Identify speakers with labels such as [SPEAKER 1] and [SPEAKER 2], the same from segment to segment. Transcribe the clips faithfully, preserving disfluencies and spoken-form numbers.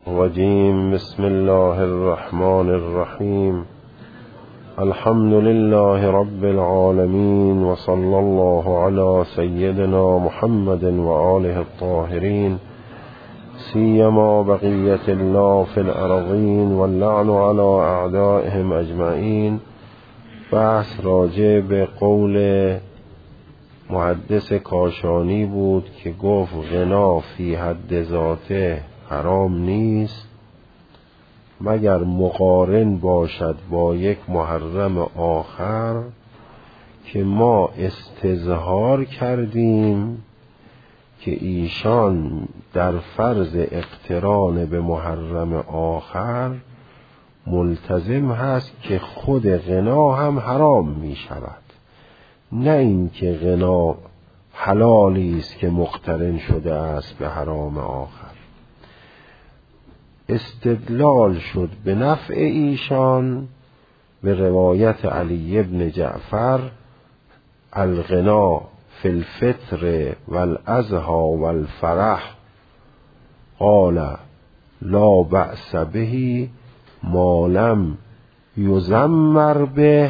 [SPEAKER 1] الرجيم. بسم الله الرحمن الرحيم. الحمد لله رب العالمين، وصلى الله على سيدنا محمد وآله الطاهرين، سيما بقية الله في الأرضين، واللعن على أعدائهم أجمعين. بحث راجع به قول محدث کاشانی بود که گفت غنا فی حد ذاته حرام نیست مگر مقارن باشد با یک محرم آخر که ما استظهار کردیم که ایشان در فرض اقتران به محرم آخر ملتزم هست که خود غنا هم حرام می شود، نه این که غنا حلالی است که مقترن شده است به حرام آخر. استدلال شد به نفع ایشان به روایت علی ابن جعفر: الغنا فی الفطر والاضحى والفرح قال لا بأس به ما لم یزمر به،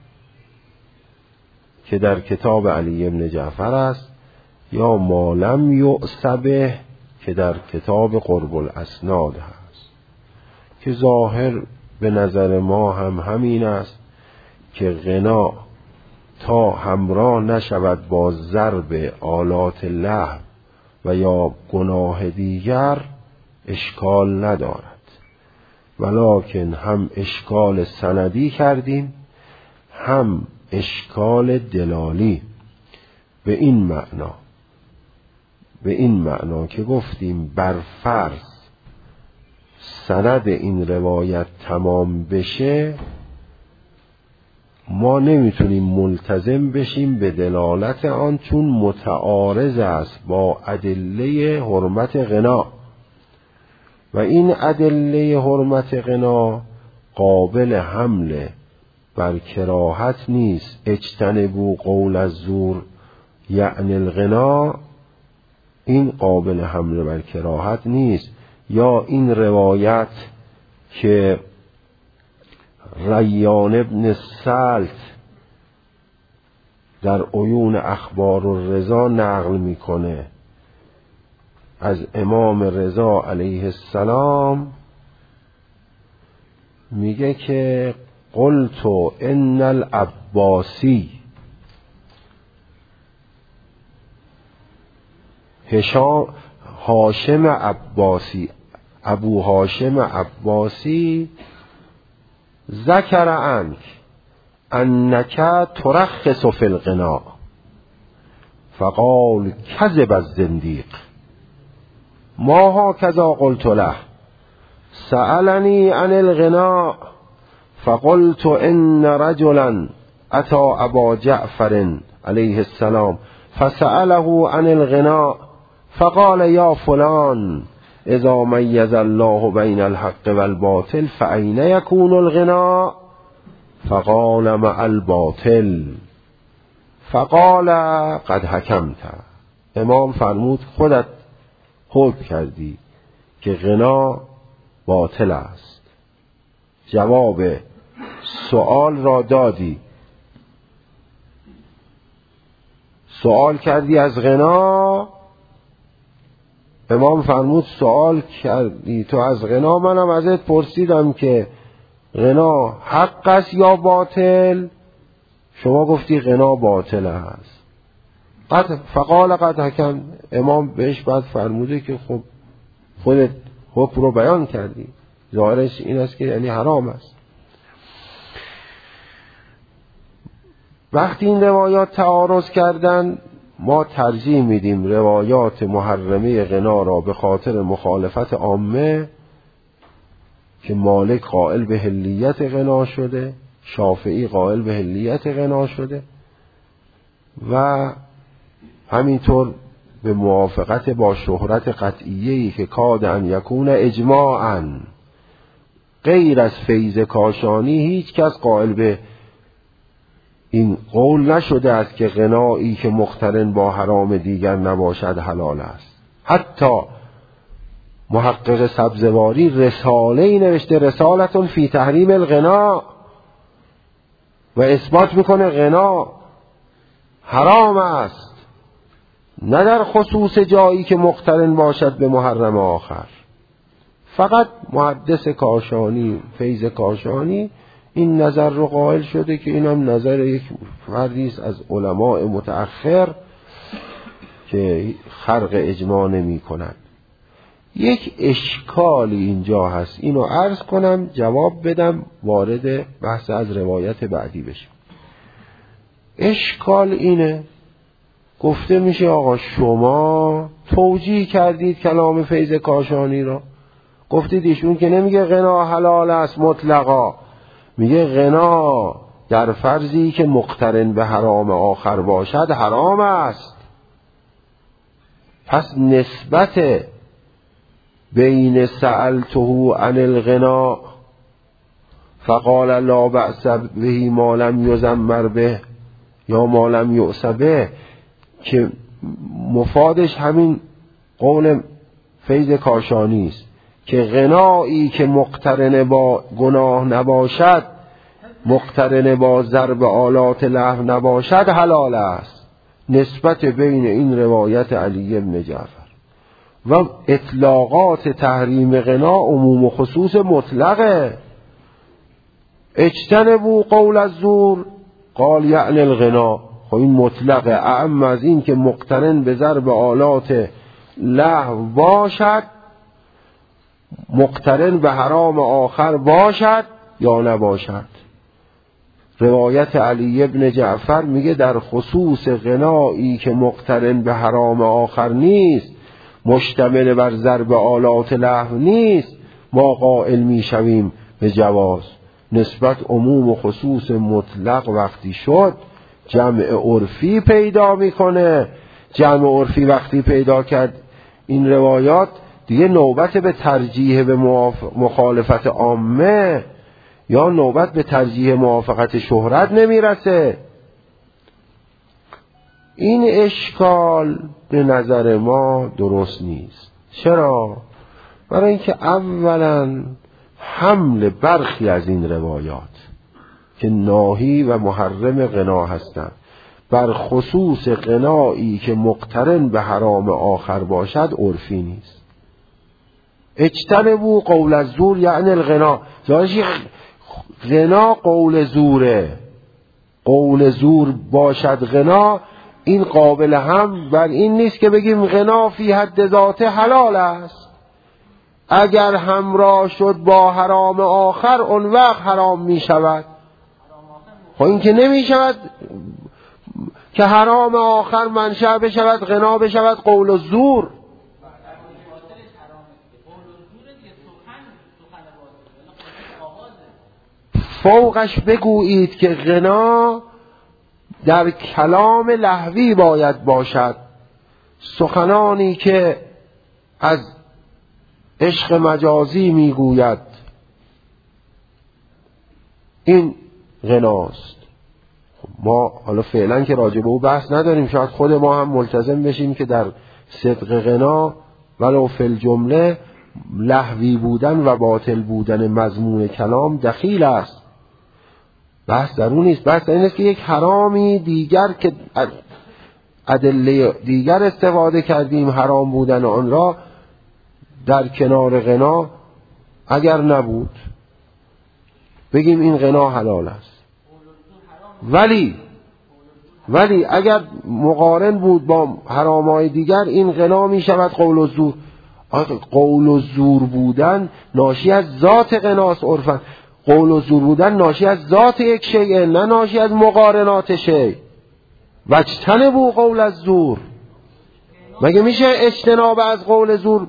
[SPEAKER 1] که در کتاب علی ابن جعفر است، یا ما لم یؤس به که در کتاب قرب الاسناد هست، که ظاهر به نظر ما هم همین است که غنا تا همراه نشود با ضرب آلات لهو و یا گناه دیگر اشکال ندارد، ولکن هم اشکال سندی کردیم هم اشکال دلالی. به این معنا به این معنا که گفتیم بر فرض سند این روایت تمام بشه، ما نمیتونیم ملتزم بشیم به دلالت آن، چون متعارض است با ادله حرمت غنا، و این ادله حرمت غنا قابل حمل بر کراهت نیست. اجتنبوا قول الزور یعنی الغنا، این قابل حمل بر کراهت نیست. یا این روایت که ریان ابن سلط در عیون اخبار الرضا نقل میکنه از امام رضا علیه السلام، میگه که قلت ان العباسی هشام هاشم عباسی ابو هاشم عباسی ذکر عنک انک ترخص فی الغنا، فقال کذب الزندیق ما هکذا قلت له، سألنی عن الغنا فقلت ان رجلا اتى ابا جعفر علیه السلام فسأله عن الغنا فقال یا فلان اذا میز الله بین الحق والباطل فأین یکون الغنا؟ فقال مع الباطل. فقال قد حکمت. امام فرمود خودت حکم کردی که غنا باطل است، جواب سؤال را دادی. سؤال کردی از غنا، امام فرمود سؤال کردی تو از غنا، منم ازت پرسیدم که غنا حق است یا باطل، شما گفتی غنا باطل است. قد فقال قد حکم، امام بهش بعد فرموده که خب خودت حکم رو بیان کردی، ظاهرش این است که یعنی حرام است. وقتی این روایات تعارض کردن، ما ترجیح میدیم روایات محرمه غنا را به خاطر مخالفت عامه که مالک قائل به حلیت غنا شده، شافعی قائل به حلیت غنا شده، و همینطور به موافقت با شهرت قطعیه‌ای که کاد ان یکون اجماعاً، غیر از فیض کاشانی هیچ کس قائل به این قول نشده است که غنایی که مقترن با حرام دیگر نباشد حلال است. حتی محقق سبزواری رساله ای نوشته، رسالتون فی تحریم الغنا، و اثبات میکنه غنا حرام است، نه در خصوص جایی که مقترن باشد به محرم آخر. فقط محدث کاشانی، فیض کاشانی، این نظر رو قائل شده که اینم نظر یک فردی است از علماء متأخر که خرق اجماع نمی کند. یک اشکالی اینجا هست، اینو عرض کنم جواب بدم وارد بحث از روایت بعدی بشم. اشکال اینه، گفته میشه آقا شما توجیه کردید کلام فیض کاشانی را، گفتید ایشون که نمیگه غنا حلال است مطلقا، میگه غنا در فرضی که مقترن به حرام آخر باشد حرام است. پس نسبت بین سألته عن الغنا فقال لا بأس به ما لم یزمر به یا ما لم یؤس به، که مفادش همین قول فیض کاشانی است که غنایی که مقترن با گناه نباشد، مقترن با ضرب آلات لهو نباشد حلال است. نسبت بین این روایت علی بن جعفر و اطلاقات تحریم غنا عموم و خصوص مطلقه. اجتنبوا قول الزور قال یعنی الغنا، خب این مطلقه، اعم از این که مقترن به ضرب آلات لهو باشد، مقترن به حرام آخر باشد یا نباشد. روایت علی بن جعفر میگه در خصوص غنایی که مقترن به حرام آخر نیست، مشتمل بر ضرب آلات لهو نیست، ما قائل میشویم به جواز. نسبت عموم و خصوص مطلق وقتی شد جمع عرفی پیدا میکنه. جمع عرفی وقتی پیدا کرد این روایات، دیگه نوبت به ترجیح به مخالفت عامه یا نوبت به ترجیح موافقت شهرت نمیرسه. این اشکال به نظر ما درست نیست. چرا؟ برای اینکه اولا حمل برخی از این روایات که ناهی و محرم غنا هستند بر خصوص غنایی که مقترن به حرام آخر باشد عرفی نیست. اجتنبوا قول الزور یعنی الغنا، ظاهرش غنا قول زوره، قول زور باشد غنا، این قابل هم بر این نیست که بگیم غنا فی حد ذاته حلال است. اگر همراه شد با حرام آخر اون وقت حرام می شود. خب این که نمی شود که حرام آخر منشأ بشود غنا بشود قول و زور. فوقش بگویید که غنا در کلام لهوی باید باشد، سخنانی که از عشق مجازی میگوید این غناست. ما حالا فعلا که راجع به او بحث نداریم، شاید خود ما هم ملتزم بشیم که در صدق غنا ولو فی الجمله لهوی بودن و باطل بودن مضمون کلام دخیل است. بحث در اون نیست. بحث در این است که یک حرامی دیگر که ادله دیگر استفاده کردیم حرام بودن آن را در کنار غنا اگر نبود بگیم این غنا حلال است، ولی ولی اگر مقارن بود با حرامای دیگر این غنا می شود قول و زور. قول و زور بودن ناشی از ذات غناست عرفاً. قول و زور بودن ناشی از ذات یک شیء، نه ناشی از مقارنات شیء. واجتنبوا قول الزور، مگه میشه اجتناب از قول زور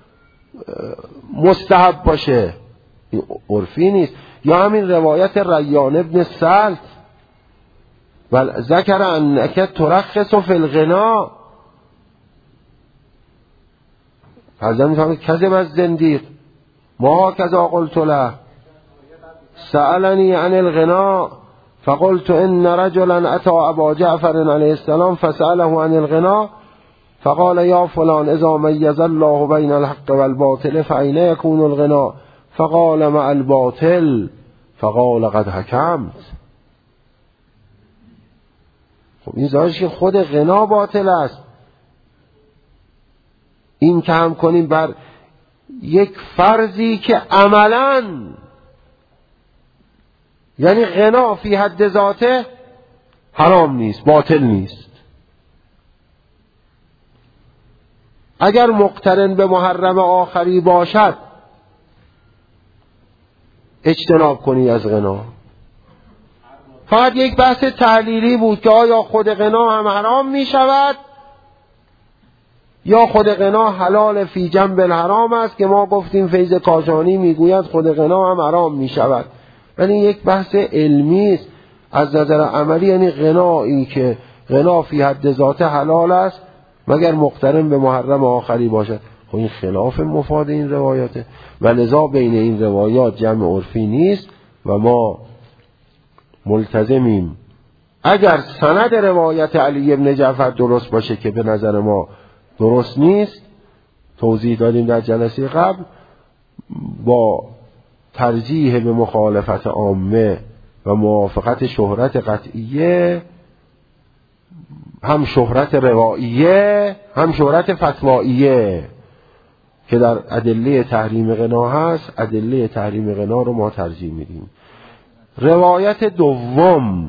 [SPEAKER 1] مستحب باشه؟ این عرفی نیست. یا همین روایت ریان ابن سلط و ذکر انک ترخص فی الغنا، حضرت میفرماید کذب از زندیق، ما کذا قلت له سألنی عن الغنا فقلت ان رجلا اتى ابا جعفر علیه السلام فسأله عن الغنا فقال یا فلان اذا میز الله بین الحق والباطل فأین یکون الغنا؟ فقال مع الباطل. فقال قد حکمت. خب این ظاهرش که خود غنا باطل است. این که هم کنیم بر یک فرضی که عملاً یعنی غنا فی حد ذاته حرام نیست، باطل نیست. اگر مقترن به محرم آخری باشد اجتناب کنی از غنا. فقط یک بحث تعلیلی بود که آیا خود غنا هم حرام می شود یا خود غنا حلال فی جنب الحرام است، که ما گفتیم فیض کاشانی میگوید خود غنا هم حرام می شود. ولی یک بحث علمی است. از نظر عملی یعنی غنایی که غنا فی حد ذات حلال است مگر مقترن به محرم آخری باشد. خب این خلاف مفاد این روایاته و لذا بین این روایات جمع عرفی نیست و ما ملتزمیم اگر سند روایت علی بن جعفر درست باشه که به نظر ما درست نیست، توضیح دادیم در جلسه قبل، با ترجیح به مخالفت عامه و موافقت شهرت قطعیه، هم شهرت روائیه هم شهرت فتوائیه که در ادله تحریم غنا هست، ادله تحریم غنا رو ما ترجیح میدیم. روایت دوم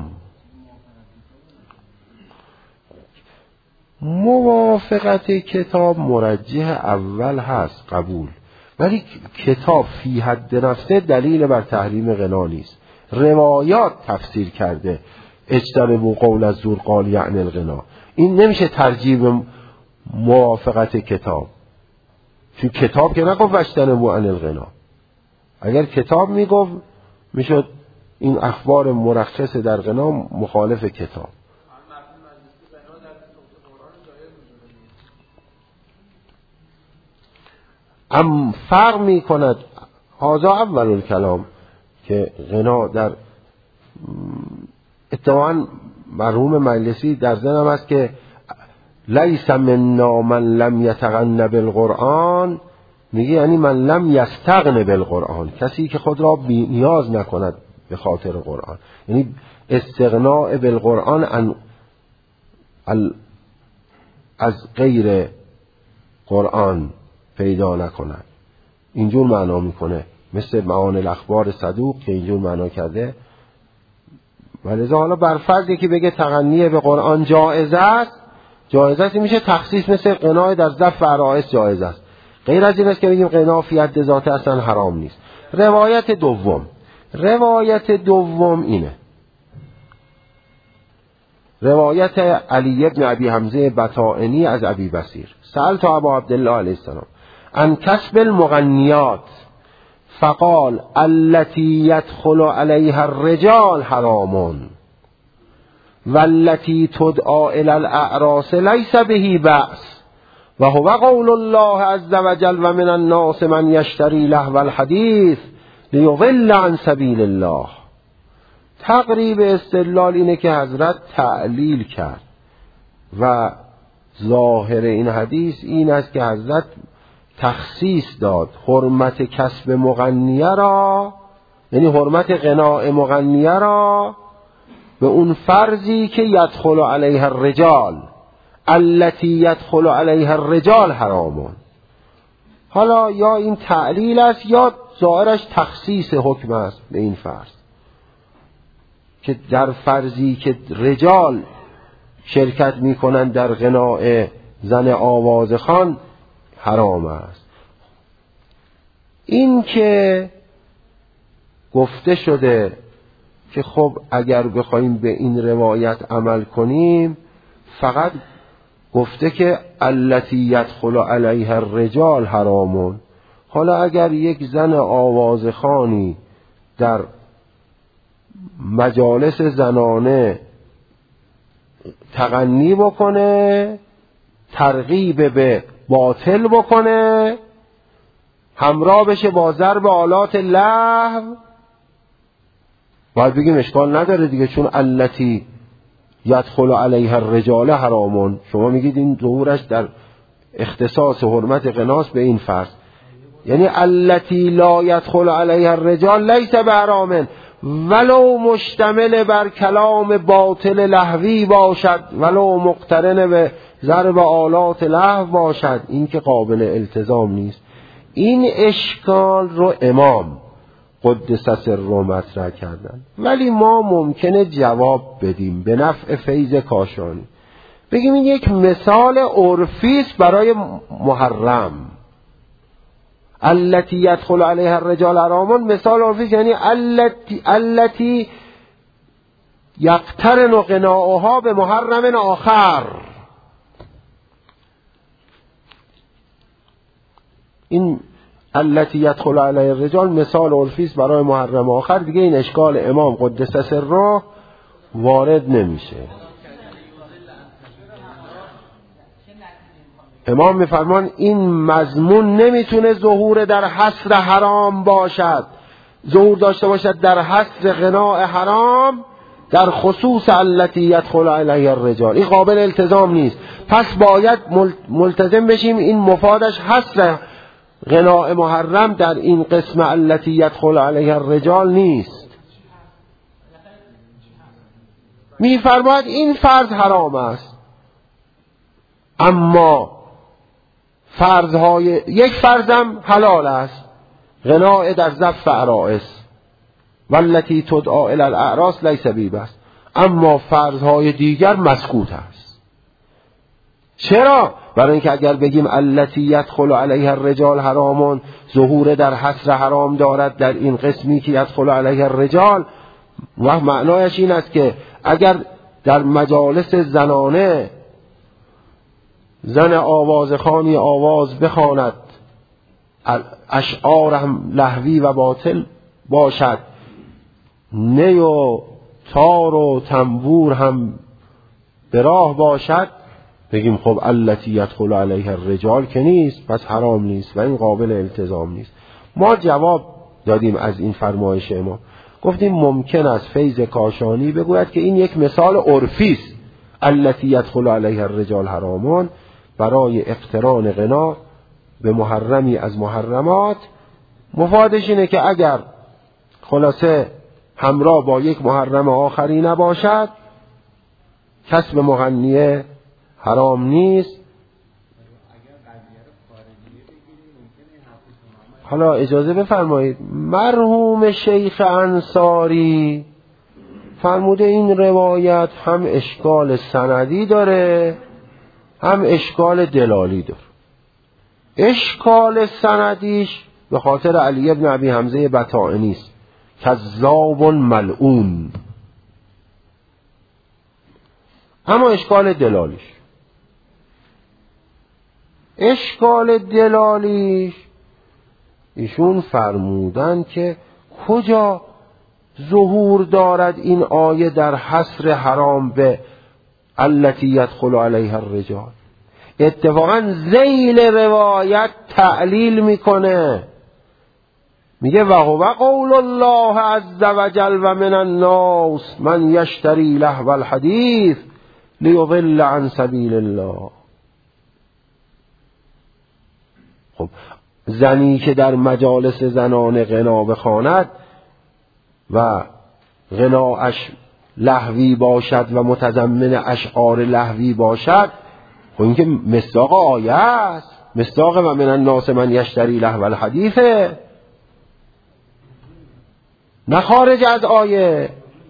[SPEAKER 1] موافقت کتاب مرجح اول هست، قبول، ولی کتاب فی حد نفسه دلیل بر تحریم غنا نیست. روایات تفسیر کرده اجتنبوا قول الزور قال یعنی الغنا. این نمیشه ترجیح به موافقت کتاب، چون کتاب که نگفت اجتنبوا عن الغنا. اگر کتاب میگفت میشد این اخبار مرخص در غنا مخالف کتاب. ام فرق می کند هذا اول الکلام که غنا در اتفاقاً مرحوم مجلسی در ذهنم است که لیس منا من لم یتغن بالقرآن، میگه یعنی من لم یستغن بالقرآن، کسی که خود را بی نیاز نکند به خاطر قرآن، یعنی استغناء بالقرآن عن از غیر قرآن پیدا نکند. اینجور معنا میکنه، مثل معانی الاخبار صدوق که اینجور معنا کرده. ولذا حالا بر فرضی که بگه تغنی به قرآن جایز است، جایز است میشه تخصیص، مثل قناع در ضف و عرائس جایز است. غیر از این است که بگیم قناع فی حد ذاته اصلا حرام نیست. روایت دوم روایت دوم اینه، روایت علی بن ابی حمزه بطائنی از ابی بصیر سألت ابا عبدالله علیه السلام عن کسب المغنیات فقال التي يدخل عليها الرجال حرام والتي تدعى الى الاعراس ليس به بأس وهو قول الله عز وجل ومن الناس من يشتري لهو الحديث ليضل عن سبيل الله. تقریب استدلال اینه که حضرت تعلیل کرد و ظاهر این حدیث این است که حضرت تخصیص داد حرمت کسب مغنیه را، یعنی حرمت غناء مغنیه را به اون فرضی که یدخل علیها الرجال التي یدخل علیها الرجال حرامون. حالا یا این تعلیل است یا ظاهرش تخصیص حکم است به این فرض که در فرضی که رجال شرکت میکنن در غناء زن آوازخوان حرام است. این که گفته شده که خب اگر بخوایم به این روایت عمل کنیم فقط گفته که التی یدخل علیها الرجال حرامون. حالا اگر یک زن آوازخوانی در مجالس زنانه تغنی بکنه، ترغیب به باطل بکنه، همراه بشه با ضرب آلات لهو، باید بگیم اشکال نداره دیگه، چون التی یدخل علیها الرجال حرامون. شما میگید این ظهورش در اختصاص حرمت غناس به این فرض، یعنی التی لا يدخل علیها الرجال لیس بحرام ولو مشتمل بر کلام باطل لهوی باشد ولو مقترن به ضرب آلات لهو باشد، این که قابل التزام نیست. این اشکال رو امام قدس سره مطرح کردن، ولی ما ممکنه جواب بدیم به نفع فیض کاشانی، بگیم این یک مثال عرفی است برای محرم. التی یدخل علیها الرجال حرام مثال عرفی، یعنی التی التی یقترن غناؤها به محرم آخر. این التی یدخل علیها الرجال مثال عرفی است برای محرم آخر، دیگه این اشکال امام قدس سره وارد نمیشه. امام میفرمان این مضمون نمیتونه ظهور در حصر حرام باشد، ظهور داشته باشد در حصر غناء حرام در خصوص التی یدخل علیها الرجال، این قابل التزام نیست. پس باید ملتزم بشیم این مفادش حصر غناء محرم در این قسم التی یدخل علیها الرجال نیست. میفرماید این فرض حرام است، اما فرضهای یک فرضم حلال است، غناء در زف عرائس والتی تدعا الی الاعراس لیس بیبس، اما فرضهای دیگر مسکوت است. چرا؟ برای اینکه اگر بگیم التی یدخل علیها الرجال حرامون، ظهور در حصر حرام دارد در این قسمی که یدخل علیها الرجال، و معنایش این است که اگر در مجالس زنانه زن آوازخوانی آواز بخواند، اشعار هم لهوی و باطل باشد، نی و تار و تنبور هم به راه باشد، بگیم خب التی یدخل علیها الرجال که نیست، پس حرام نیست و این قابل التزام نیست. ما جواب دادیم از این فرمایش ما، گفتیم ممکن است فیض کاشانی بگوید که این یک مثال عرفی است، التی یدخل علیها الرجال حرامون، برای اقتران غنا به محرمی از محرمات. مفادش اینه که اگر خلاصه همراه با یک محرم آخری نباشد، کسب مغنیه حرام نیست. حالا اجازه بفرمایید، مرحوم شیخ انصاری فرموده این روایت هم اشکال سندی داره هم اشکال دلالی داره. اشکال سندیش به خاطر علی ابن ابی حمزه بطائنی است، کذاب ملعون. اما اشکال دلالیش اشکال دلالیش ایشون فرمودن که کجا ظهور دارد این آیه در حصر حرام به التی یدخل علیها الرجال. اتفاقا ذیل روایت تعلیل میکنه، میگه و هو قول الله عز وجل و من الناس من یشتری لهو الحدیث لیضل عن سبیل الله. خب زنی که در مجالس زنان غنا بخواند و غناش لهوی باشد و متضمن اشعار لهوی باشد، خب این که مصداق آیه است، مصداق و من الناس من یشتری لهو الحدیثه، نه خارج از آیه.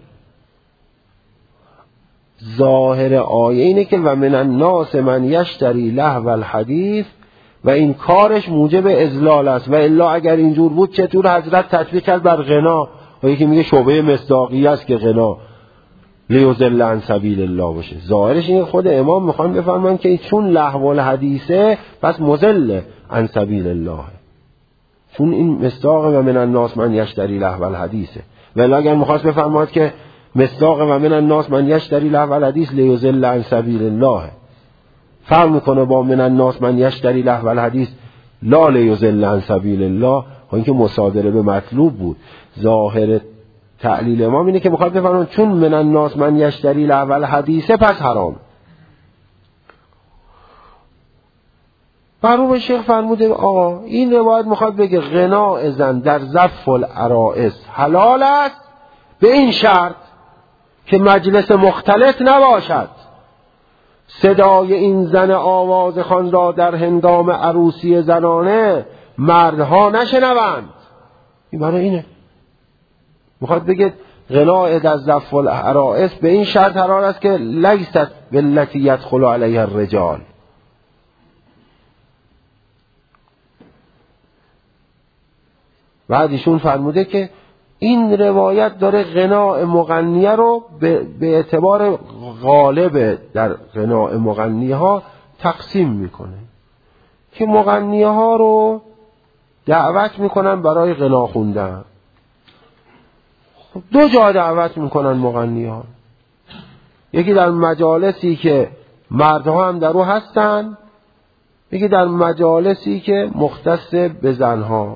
[SPEAKER 1] ظاهر آیه اینه که و من الناس من یشتری لهو الحدیث و این کارش موجب اضلال است، و الا اگر اینجور بود چطور حضرت تطبیق کرد بر غنا؟ و یکی میگه شعبه مصداقی است که غنا لیضل عن سبیل الله باشه. ظاهرش اینه خود امام میخوان بفرمان که چون لهو الحدیثه پس مضل عن سبیل الله، چون این مصداق و من الناس من یشتری لهو الحدیثه. ولی اگر میخواست بفرماد که مصداق و من الناس من یشتری لهو الحدیث لیضل عن سبیل الله، فرق میکنه با من الناس من یشتری لهو الحدیث لا لیضل عن سبیل الله، این که مصادره به مطلوب بود. ظاهر تعلیل امام اینه که میخواد بفرماد چون من الناس من یشتری لهو الحدیث پس حرام. مرحوم شیخ فرموده آقا این روایت میخواد بگه غناء زن در زف العرائس حلال است به این شرط که مجلس مختلط نباشد، صدای این زن آواز خوان را در هنگام عروسی زنانه مردها نشنوند. این برای اینه میخواد بگه غناء در زف العرائس به این شرط حلال است که لیست بالتی یدخل علیها الرجال. بعد ایشون فرموده که این روایت داره غناء مغنیه رو به, به اعتبار غالب در غناء مغنیه ها تقسیم میکنه که مغنیه ها رو دعوت میکنن برای غنا خوندن. خب دو جا دعوت میکنن مغنیه ها، یکی در مجالسی که مردها هم در او هستن، یکی در مجالسی که مختص به زنها.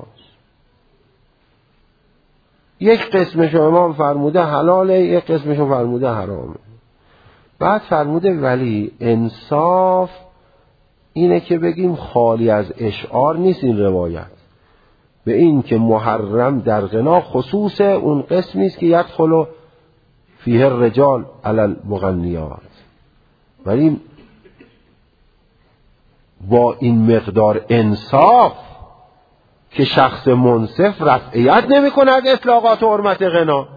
[SPEAKER 1] یک قسمش امام فرموده حلاله، یک قسمش فرموده حرامه. بعد فرموده ولی انصاف اینه که بگیم خالی از اشعار نیست این روایت، به این که محرم در غنا خصوص اون قسمی است که یدخل فیه الرجال علی المغنیات. ولی با این مقدار انصاف که شخص منصف رفعیت نمی کنه از اطلاقات و حرمت غنا.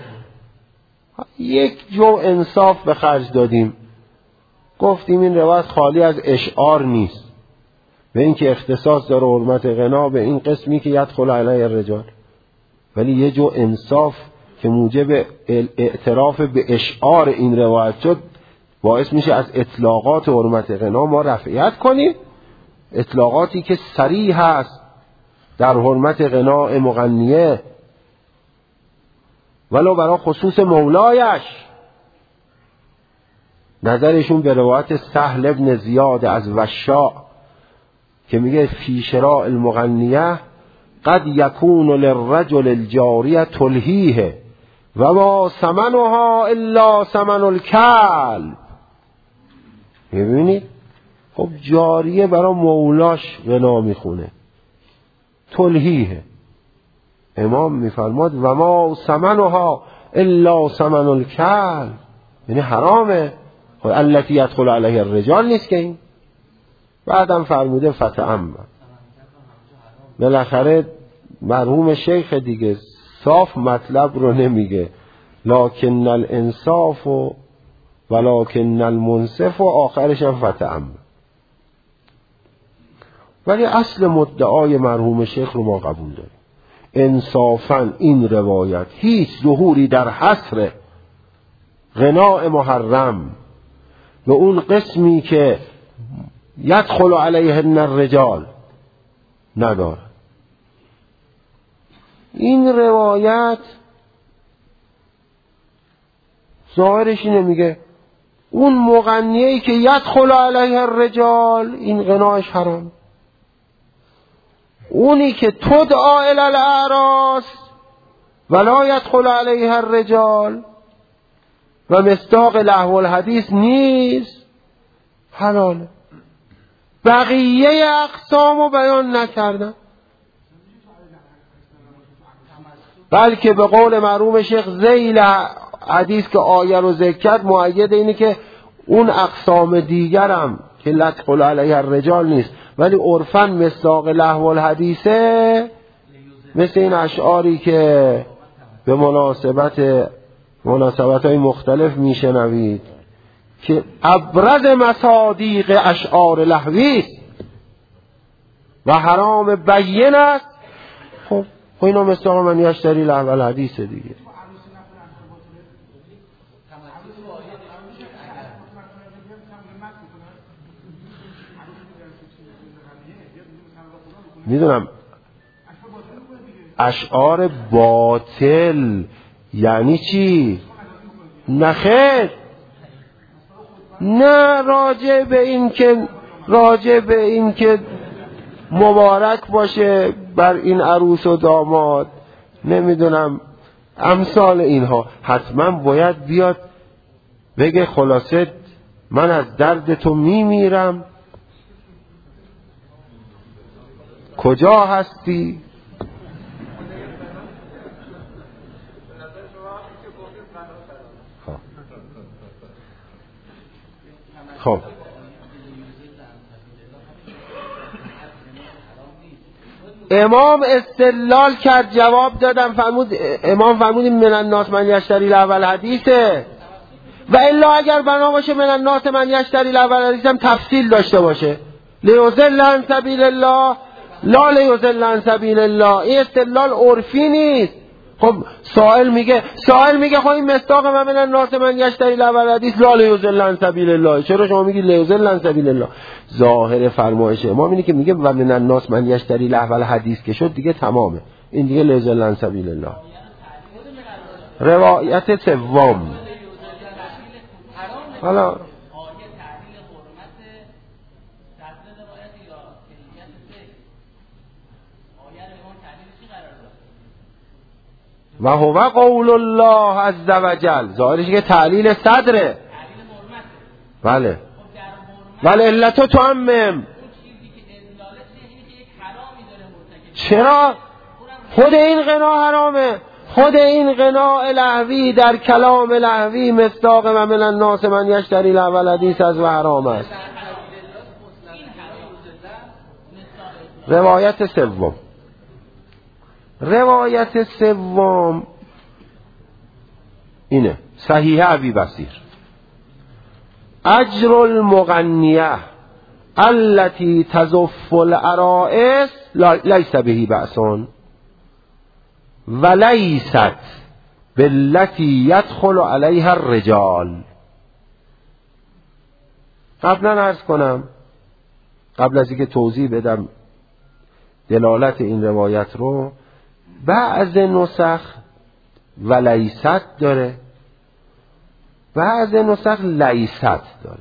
[SPEAKER 1] یک جو انصاف به خرج دادیم، گفتیم این روایت خالی از اشعار نیست، به این که اختصاص داره حرمت غنا به این قسمی که یدخل علیه الرجال. ولی یه جو انصاف که موجب اعتراف به اشعار این روایت شد باعث میشه از اطلاقات و حرمت غنا ما رفعیت کنیم، اطلاقاتی که صریح هست در حرمت غناء مغنیه ولو برای خصوص مولایش. نظرشون به روایت سهل ابن زیاد از وشاء که میگه فی شراء المغنیه قد یکون للرجل الجاریه تلهیه و ما ثمنها الا ثمن الکلب. میبینید خب جاریه برای مولاش غنا میخونه تلهیه، امام میفرماد و ما ثمنها الا ثمن الکلب، یعنی حرامه، خب التی یدخل علیه الرجال نیست که این. بعدم فرموده فتعم. بالاخره مرحوم شیخ دیگه صاف مطلب رو نمیگه، لکن الانصاف و ولکن المنصف و آخرش هم فتعم. ولی اصل مدعای مرحوم شیخ رو ما قبول داریم. انصافاً این روایت هیچ ظهوری در حصر غناء محرم به اون قسمی که یدخل علیهن الرجال نداره. این روایت ظاهرش اینه، میگه اون مغنیه‌ای که یدخل علیه الرجال این غناش حرام، اونی که تدعا الی الاعراس ولا یدخل علیه الرجال و مصداق لهو الحدیث نیست حلاله. بقیه اقسامو بیان نکردن، بلکه به قول مرحوم شیخ ذیل حدیث که آیه رو ذکر کرد مؤید اینه که اون اقسام دیگرم که یدخل علیه الرجال نیست، ولی عرفاً مصداق لهو الحدیثه، مثل این اشعاری که به مناسبت مناسبت‌های مختلف میشنوید که ابرز مصادیق اشعار لهوی و حرام بین است. خب خب اینا مصداق من یشتری لهو الحدیث دیگه. میدونم اشعار باطل یعنی چی؟ نخیر، نه راجع به این که راجع به این که مبارک باشه بر این عروس و داماد، نمیدونم امثال اینها. حتما باید بیاد بگه خلاصه من از درد تو میمیرم کجا هستی؟ خب امام استدلال کرد، جواب دادم، فرمود امام فرمود من الناس من یشتری الاول حدیثه، و الا اگر بنا باشه من الناس من یشتری الاول حدیثه هم تفصیل داشته باشه، لیضل عن سبیل الله لا لیضل عن سبیل الله. این استدلال عرفی نیست. خب سائل میگه سائل میگه خب این مصداق من من الناس من یشتری الاول حدیث لا لیضل عن سبیل الله، چرا شما میگی لیضل عن سبیل الله؟ ظاهر فرمایش امام اینه که میگه و من الناس من یشتری الاول حدیث که شد دیگه تمامه، این دیگه لیضل عن سبیل الله. روایت سوم حالا و هو قول الله عز وجل، ظاهرش که تعلیل صدره. بله ولی علت تو تعمم. چرا؟ خود این غنا حرامه، خود این غنا لهوی در کلام لهوی مصداق و من الناس من یشتری الاول حدیث از و حرام است. روایت سوم روایت سوم اینه، صحیح ابی بصیر، اجر المغنیه التي تزف العرائس لیس به بأس ولیست بالتي يدخل عليها الرجال. قبلا عرض کنم، قبل از اینکه توضیح بدم دلالت این روایت رو، بعض نسخ ولیست داره، بعض نسخ لیست داره.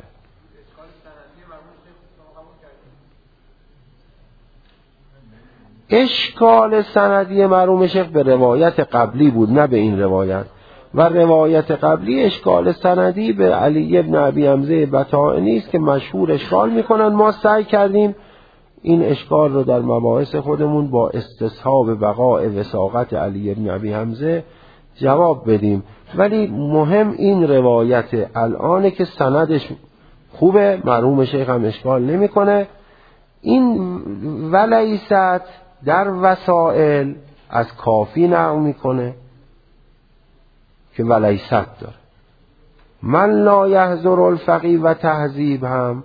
[SPEAKER 1] اشکال سندی مرحوم شیخ به روایت قبلی بود، نه به این روایت. و روایت قبلی اشکال سندی به علی ابن ابی حمزه بطائنی است که مشهور اشکال میکنن. ما سعی کردیم این اشکال رو در مباحث خودمون با استصحاب بقاء وثاقت علی ابن ابی حمزه جواب بدیم، ولی مهم این روایت الان که سندش خوبه، مرحوم شیخ هم اشکال نمیکنه. این ولیست در وسائل از کافی نقل میکنه که ولیست داره. من لا یحضر الفقیه و تهذیب هم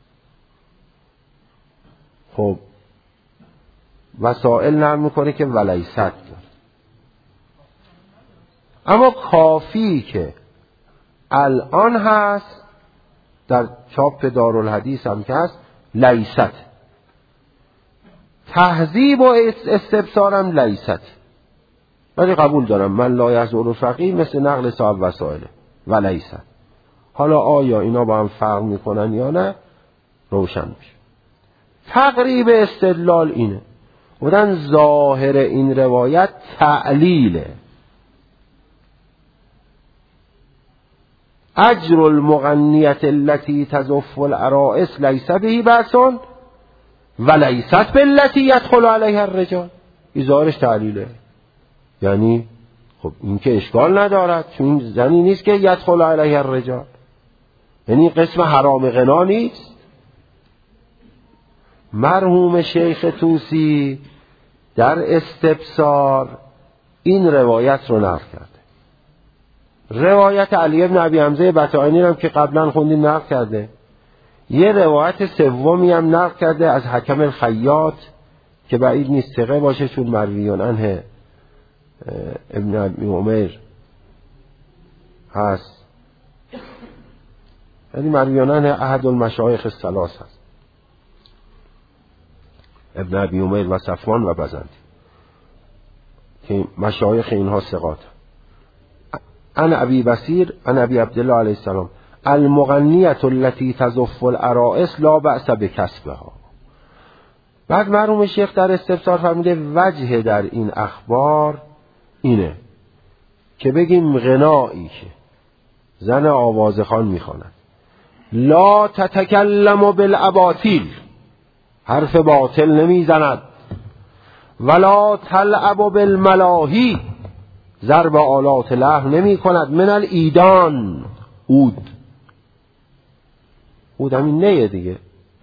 [SPEAKER 1] خب وسائل نقل میکنه که ولیست داره. اما کافی که الان هست در چاپ دارالحدیث هم که هست لیست، تهذیب و استبصارم لیست، ولی قبول دارم من لا یحضر الفقیه مثل نقل صاحب وسائله و لیست. حالا آیا اینا با هم فرق میکنن یا نه روشن میشه. تقریب استدلال اینه، بودن ظاهر این روایت تعلیله، اجر المغنیت التي تزف العرائس لیس به بأس ولیست بالتي يدخل عليها الرجال. این ظاهرش تعلیله، یعنی خب این که اشکال ندارد چون این زنی نیست که يدخل عليها الرجال، یعنی قسم حرام غنا نیست. مرحوم شیخ طوسی در استبصار این روایت رو نقل کرده. روایت علی ابن ابی حمزه بطائنی هم که قبلا خوندیم نقل کرده. یه روایت سومی هم نقل کرده از حکم الخیاط که بعید نیست ثقه باشه چون مرویان عنه ابن ابی عمر هست، یعنی مرویان عنه احد المشایخ الثلاث هست، ابن ابی عمر و صفوان و بزنتی که مشایخ اینها ثقات. ان ابی بصیر ان ابی عبدالله علیه السلام المغنیت التي تزف العرائس لا بأس بکسبها. بعد مرحوم شیخ در استفسار فرموده وجه در این اخبار اینه که بگیم غنایی که زن آوازخوان میخواند لا تتکلم بالاباطیل، حرف باطل نمیزند، ولا تلعب بالملاهی، ضرب آلات لهو نمی کند. من الایدان، عود، عود همین نیه دیگه،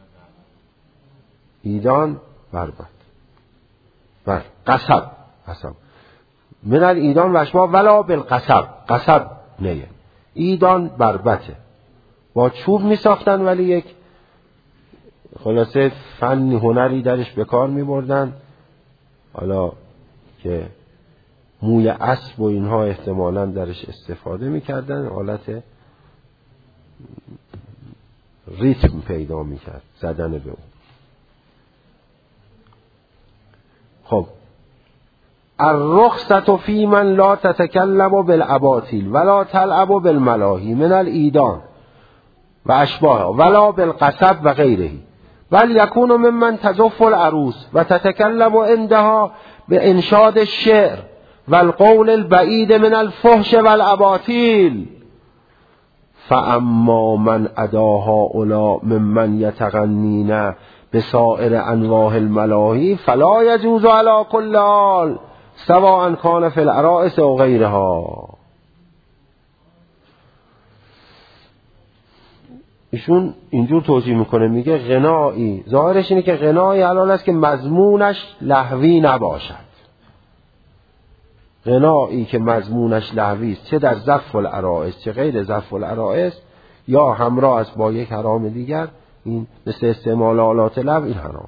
[SPEAKER 1] ایدان بربط بر قصب، قصب من الایدان و اشباه، ولا بالقصب، قصب نیه، ایدان بربطه، با چوب می ساختن ولی یک خلاصه فن هنری درش به کار می بردن، حالا که موی اسب و اینها احتمالاً درش استفاده می کردن، حالت ریتم پیدا می کرد زدن به اون. خب الرخصة فی من لا تتکلم بالاباطیل ولا تلعب بالملاهی من الایدان و اشباه ولا بالقصب و غیره، بل یکون ممن تزف العروس و تتکلم عندها به انشاد الشعر و القول البعید من الفحش و الاباطیل. فاما من اداها اولا ممن یتغنین بسائر انواع الملاهی فلا یجوز علی کل حال سواء کان فی العرائس و غیرها. ایشون اینجور توجیه میکنه، میگه غنایی ظاهرش اینه که غنایی حلال است که مضمونش لهوی نباشد. غنایی که مضمونش لهوی است، چه در زف العرائس چه غیر زف العرائس، یا همراه است با یک حرام دیگر، این مثل استعمال آلات لهو، این حرام.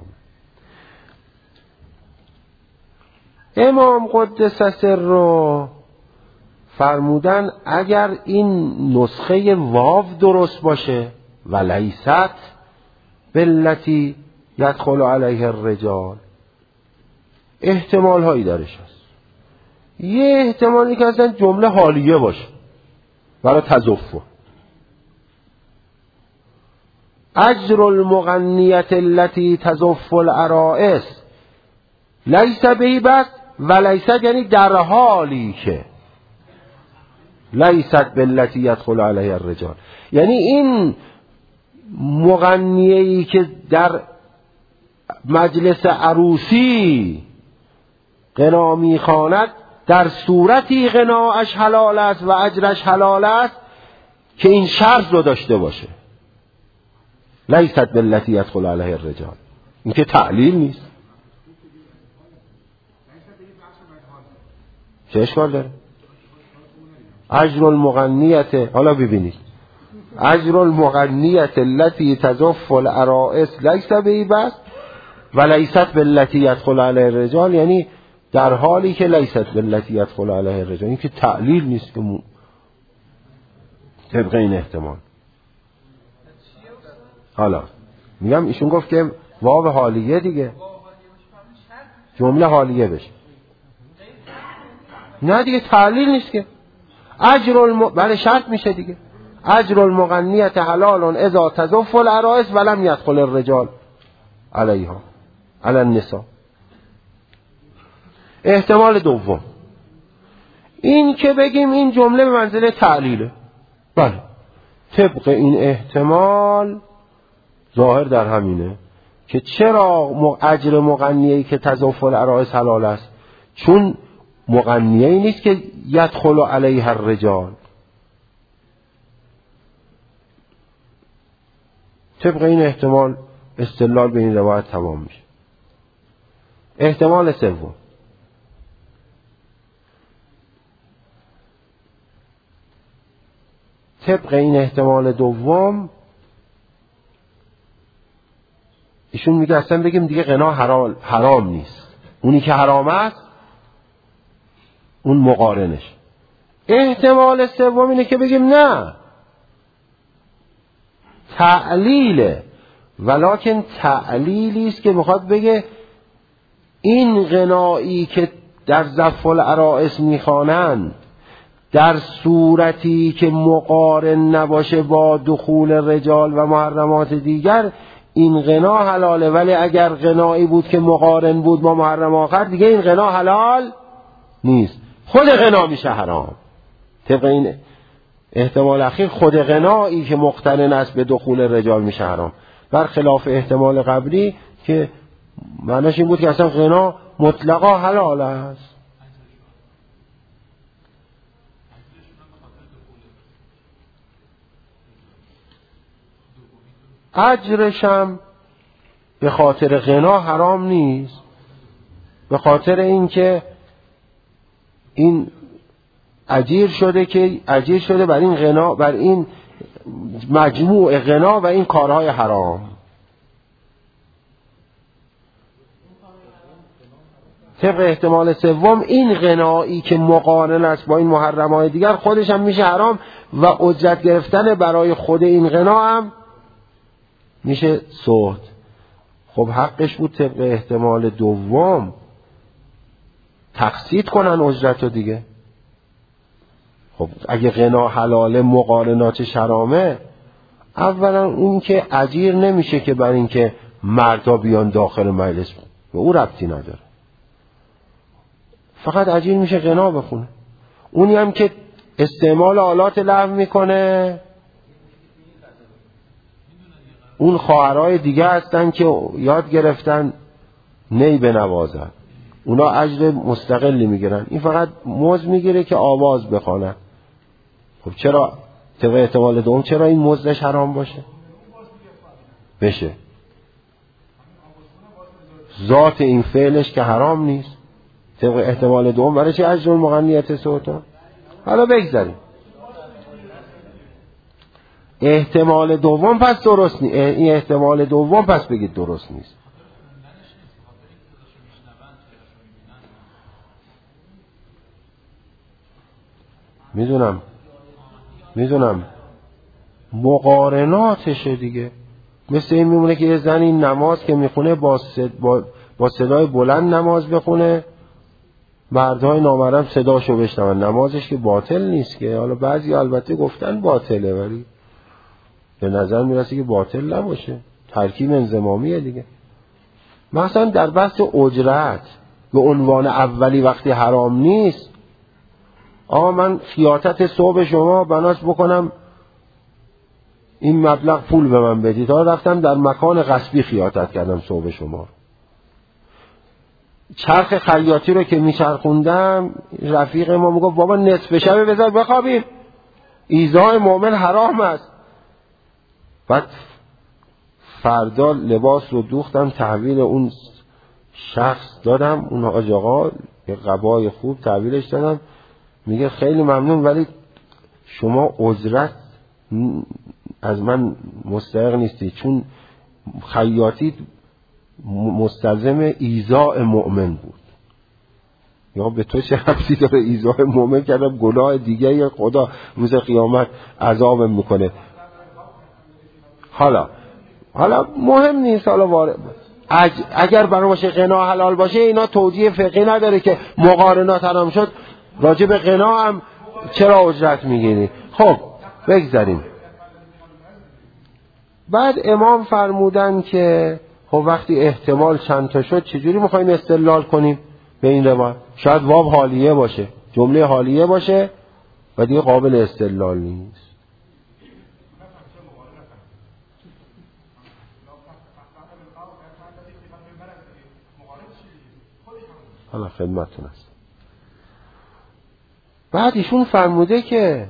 [SPEAKER 1] امام قدس سره فرمودن اگر این نسخه واو درست باشه و لیست باللتی یدخل علیه الرجال، احتمال هایی درش هست. یه احتمالی که اصلا جمله حالیه باشه برای تزفر، اجر المغنیت التي تزف العرائس لیس بهی بس و لیست، یعنی در حالی که لیست باللتی یدخل علیه الرجال، یعنی این مغنیه‌ای که در مجلس عروسی غنا میخواند در صورتی غناش حلال است و اجرش حلال است که این شرط رو داشته باشه، لیست باللتی یدخل علیه الرجال. این که تعلیل نیست. چه اشکال داره؟ اجر المغنیت، حالا ببینید، اجر المغنیت التي تزف العرائس لیس بهی بس و لیست باللتی یدخل علیه الرجال، یعنی در حالی که لیست باللتی یدخل علیه الرجال. این که تعلیل نیست که مو... طبق این احتمال. حالا میگم ایشون گفت که واو حالیه دیگه، جمله حالیه بشه. نه دیگه تعلیل نیست که اجر الم... بله شرط میشه دیگه. اجر المغنیت حلال اذا تزف العرائس ولم يدخل الرجال علیها علی النساء. احتمال دوم این که بگیم این جمله به منزله تعلیله، بله طبق این احتمال ظاهر در همینه که چرا اجر مغنیه‌ای که تزف العرائس حلال است، چون مغنیه‌ای نیست که یدخل علیها الرجال. طبق این احتمال استدلال به این روایت تمام میشه. احتمال سوم طبق این احتمال دوم ایشون میگه اصلا بگیم دیگه غنا حرام حرام نیست، اونی که حرام است اون مقارنش. احتمال سوم اینه که بگیم نه تعلیله، ولکن تعلیلی است که میخواد بگه این غنایی که در زف العرائس میخوانند در صورتی که مقارن نباشه با دخول رجال و محرمات دیگر این غنا حلاله، ولی اگر غنایی بود که مقارن بود با محرم آخر دیگه این غنا حلال نیست، خود غنا میشه حرام. طبق این احتمال اخیر خود غنایی که مقترن است به دخول رجال میشه حرام، برخلاف احتمال قبلی که معناش این بود که اصلا غنا مطلقا حلال است. اجرشم به خاطر غنا حرام نیست، به خاطر اینکه این اجیر شده که اجیر شده بر این غنا، بر این مجموع غنا و این کارهای حرام. طبق احتمال سوم این غنایی که مقارن است با این محرمات دیگر خودش هم میشه حرام و اجرت گرفتن برای خود این غنا هم میشه سهت. خب حقش بود طبق احتمال دوم تقسیط کنن اجرت رو دیگه. خب اگه غنا حلاله مقارناتش حرامه، اولا اون که اجیر نمیشه که بر این که مردا بیان داخل مجلس، به او ربطی نداره، فقط اجیر میشه غنا بخونه. اونی هم که استعمال آلات لهو میکنه اون خواهرای دیگه هستن که یاد گرفتن نی بنوازن، اونا اجر مستقلی میگیرن، این فقط مزد میگیره که آواز بخونه. خب چرا طبق احتمال دوم چرا این مزدش حرام باشه؟ بشه ذات این فعلش که حرام نیست. طبق احتمال دوم برای چه اجر المغنیت سهتان؟ حالا بگذاریم احتمال دوم پس درست نیست. این احتمال دوم پس بگید درست نیست. میدونم میدونم مقارناتشه دیگه. مثل این میمونه که یه زنی نماز که میخونه با, صد... با... با صدای بلند نماز بخونه، مردهای نامحرم صداشو بشنون، نمازش که باطل نیست که. حالا بعضی البته گفتن باطله ولی به نظر میرسه که باطل نباشه، ترکیب انضمامیه دیگه. مثلا در بحث اجرت به عنوان اولی وقتی حرام نیست، آقا من خیاطت صبح شما بناس بکنم این مبلغ پول به من بدید، تا رفتم در مکان غصبی خیاطت کردم صبح شما. چرخ خیاطی رو که میچرخوندم رفیق ما میگفت بابا نصف شب بذار بخوابیم، ایذاء مؤمن حرام است. بعد فردا لباس رو دوختم تحویل اون شخص دادم، اون حاج آقا یه قبای خوب تحویلش دادم، میگه خیلی ممنون ولی شما اجرت از من مستحق نیستی، چون خیاطی مستلزم ایذاء مؤمن بود. یا به تو چه ربطی داره؟ ایذاء مؤمن کردم گناه دیگه خدا روز قیامت عذابم میکنه. حالا حالا مهم نیست، حالا وارد اگر برای باشه غنا حلال باشه اینا توجیه فقهی نداره که مقارنات حرام شد، راجع به غنا هم چرا اجرت میگیری؟ خب بگذاریم. بعد امام فرمودن که خب وقتی احتمال چند تا شد چجوری میخوایم استدلال کنیم به این روایت؟ شاید واو حالیه باشه، جمله حالیه باشه و دیگه قابل استدلال نیست. حالا خدمتتون است. بعد ایشون فرموده که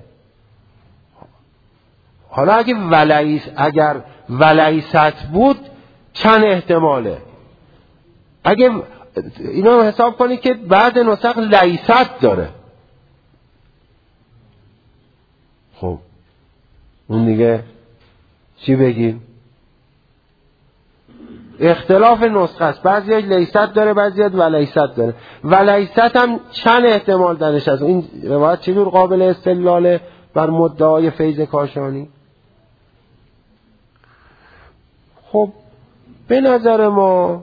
[SPEAKER 1] حالا اگه ولیس اگر ولیست بود چند احتماله؟ اگه اینا حساب کنی که بعد نسخ لیست داره، خب اون دیگه چی بگیم؟ اختلاف نسخه است، بعضی ها لیست داره بعضی ها ولیست داره. ولیست هم چند احتمال درش هست؟ این روایت چجور قابل استدلاله بر مدعای فیض کاشانی؟ خب به نظر ما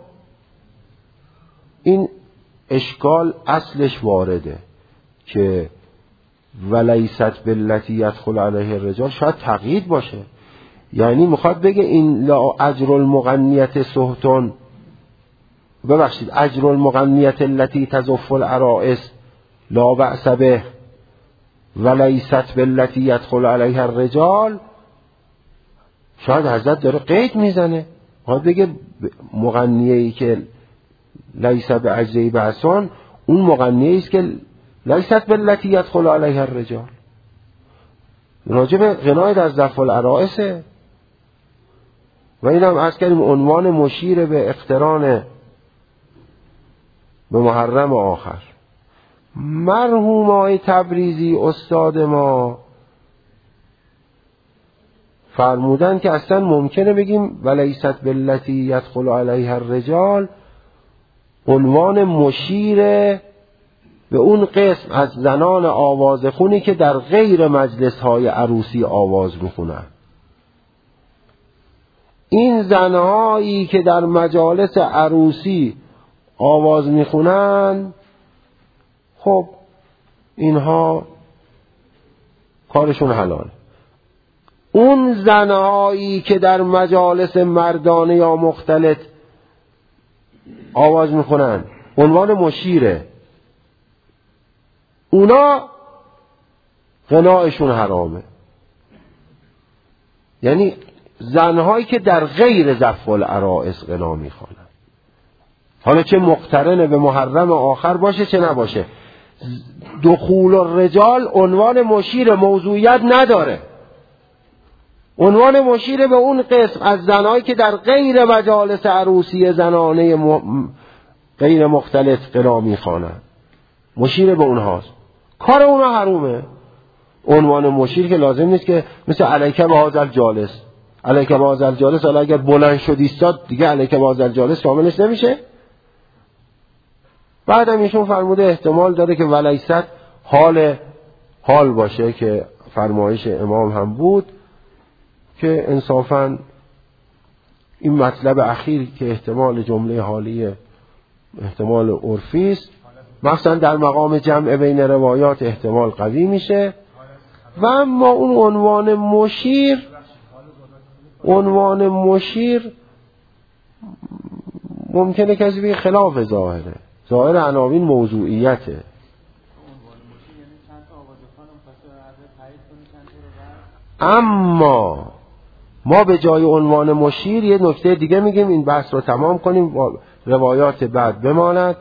[SPEAKER 1] این اشکال اصلش وارده که ولیست باللتی یدخل علیه الرجال شاید تقیید باشه، یعنی میخواد بگه این لا اجر المغنیت سهتون، ببخشید اجر المغنیت التي تزف العرائس لا بأس به ولیست باللتی یدخل علیه الرجال. شاید حضرت داره قید میزنه، میخواد بگه مغنیه‌ای که لیس بعجزی بعصان، اون مغنیه است که لیست باللتی یدخل علیها الرجال، راجع به غنای در زف العرائسه. و این هم از کردیم عنوان مشیر به اقتران به محرم آخر. مرحوم آقای تبریزی استاد ما فرمودن که اصلا ممکنه بگیم ولیست باللتی یدخل علیها الرجال عنوان مشیر به اون قسم از زنان آوازخونی که در غیر مجلس های عروسی آواز میخونن. این زنهایی که در مجالس عروسی آواز میخونن، خب اینها کارشون حلال. اون زنهایی که در مجالس مردانه یا مختلط آواز میخونن عنوان مشیره، اونا غنایشون حرامه. یعنی زنهایی که در غیر زف العرائس غنا میخوانن، حالا چه مقترن به محرم آخر باشه چه نباشه، دخول الرجال عنوان مشیر موضوعیت نداره. عنوان مشیر به اون قسم از زنهایی که در غیر مجالس عروسی زنانه م... غیر مختلط غنا میخوانن، مشیر به اونهاست، کار اونها حرومه. عنوان مشیر که لازم نیست که مثل علیک بهذا الجالس، علیک بهذا الجالس، حالا اگر بلند شد ایستاد دیگه علیک بهذا الجالس کاملش نمیشه. بعدم ایشون فرموده احتمال داره که ولیست حال حال باشه، که فرمایش امام هم بود که انصافاً این مطلب اخیر که احتمال جمله حالی احتمال عرفی است، مثلا در مقام جمع بین روایات احتمال قوی میشه. و اما اون عنوان مشیر، عنوان مشیر ممکنه کسی بگه خلاف ظاهره، ظاهر عناوین موضوعیته. اما ما به جای عنوان مشیر یه نکته دیگه میگیم، این بحث رو تمام کنیم و روایات بعد بماند.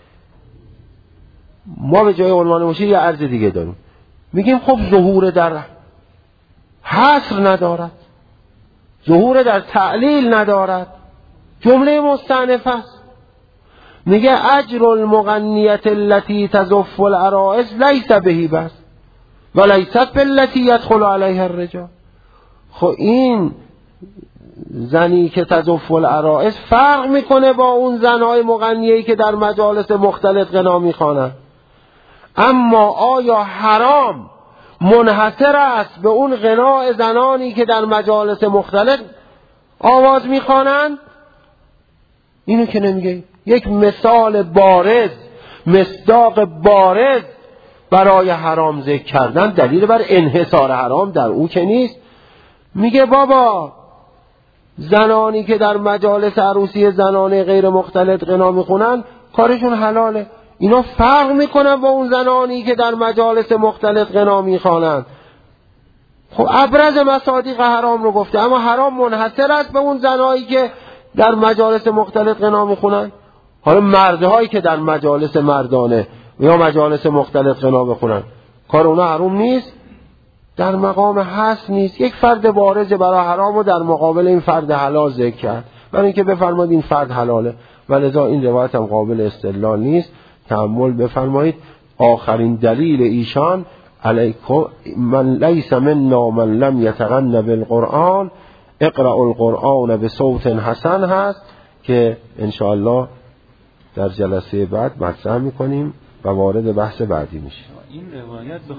[SPEAKER 1] ما به جای عنوان مشیر یه عرض دیگه داریم، میگیم خب ظهور در حصر ندارد، ظهور در تعلیل ندارد، جمله مستأنف است. میگه اجر المغنیت التي تزف العرائس لیس بهی بس و لیست بالتي یدخل علیها الرجال. خب این زنی که تزف العرائس فرق میکنه با اون زنهای مغنیه‌ای که در مجالس مختلط غنا میخوانند. اما آیا حرام منحصر است به اون غناء زنانی که در مجالس مختلط آواز میخوانند؟ اینو که نمیگه. یک مثال بارز، مصداق بارز برای حرام ذکر کردن، دلیل بر انحصار حرام در او که نیست. میگه بابا زنانی که در مجالس عروسی زنانه غیر مختلط غنا میخونن کارشون حلاله، اینا فرق میکنن با اون زنانی که در مجالس مختلط غنا میخوانن. خب ابرز مصادیق حرام رو گفته، اما حرام منحصر است به اون زنایی که در مجالس مختلط غنا میخونن. حالا مردهایی که در مجالس مردانه یا مجالس مختلط غنا بخونن کار اونا حرام نیست، در مقام حس نیست. یک فرد بارز برای حرام و در مقابل این فرد حلال ذکر کرد، برای اینکه بفرمایید این فرد حلاله، ولذا این روایت هم قابل استدلال نیست. تأمل بفرمایید آخرین دلیل ایشان علیکم من لیس منا من لم یتغن بالقرآن اقرأ القرآن بصوت حسن هست، که انشاءالله در جلسه بعد مطرح میکنیم و وارد بحث بعدی میشیم. این روایت